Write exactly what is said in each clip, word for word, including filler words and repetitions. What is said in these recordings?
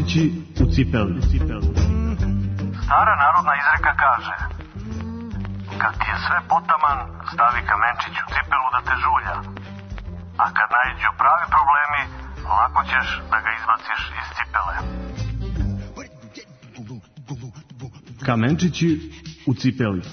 Kamenčići u cipeli. Stara narodna izreka kaže: kad ti je sve potaman, stavi kamenčić u cipelu da te žulja. A kad naiđu pravi problemi, lako ćeš da ga izbaciš iz cipele. Kamenčići u cipeli.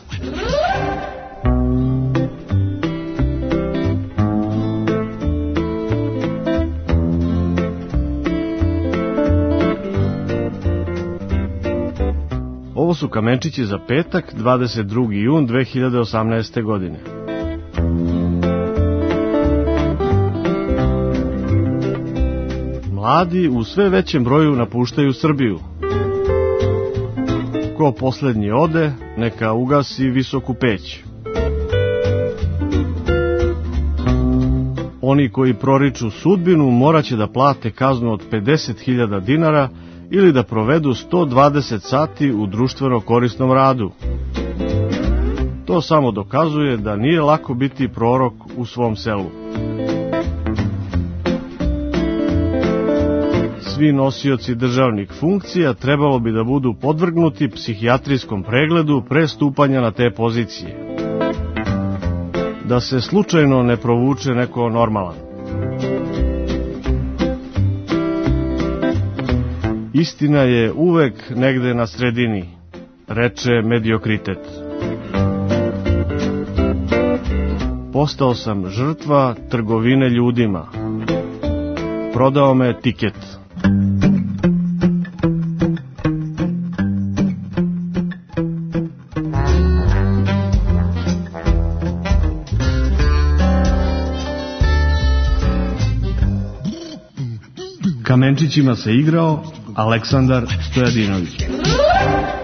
Ovo su kamenčići za petak, dvadeset drugi jun dve hiljade osamnaeste. godine. Mladi u sve većem broju napuštaju Srbiju. Ko poslednji ode, neka ugasi visoku peć. Oni koji proriču sudbinu moraće da plate kaznu od pedeset hiljada dinara ili da provedu sto dvadeset sati u društveno korisnom radu. To samo dokazuje da nije lako biti prorok u svom selu. Svi nosioci državnih funkcija trebalo bi da budu podvrgnuti psihijatrijskom pregledu pre stupanja na te pozicije. Da se slučajno ne provuče neko normalan. Istina je uvek negde na sredini, reče mediokritet. Postao sam žrtva trgovine ljudima. Prodao me tiket. Kamenčićima se igrao Aleksandar Stojadinović.